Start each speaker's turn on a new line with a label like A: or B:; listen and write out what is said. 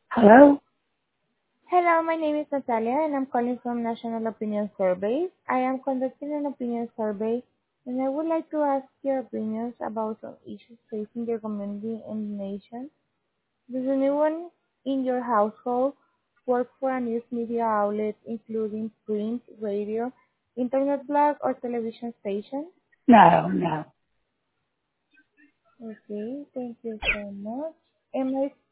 A: Hello?
B: Hello, my name is Natalia, and I'm calling from National Opinion Survey. I am conducting an opinion survey, and I would like to ask your opinions about some issues facing your community and the nation. Does anyone in your household work for a news media outlet, including print, radio, internet blog, or television station?
A: No.
B: Okay, thank you so much. Am I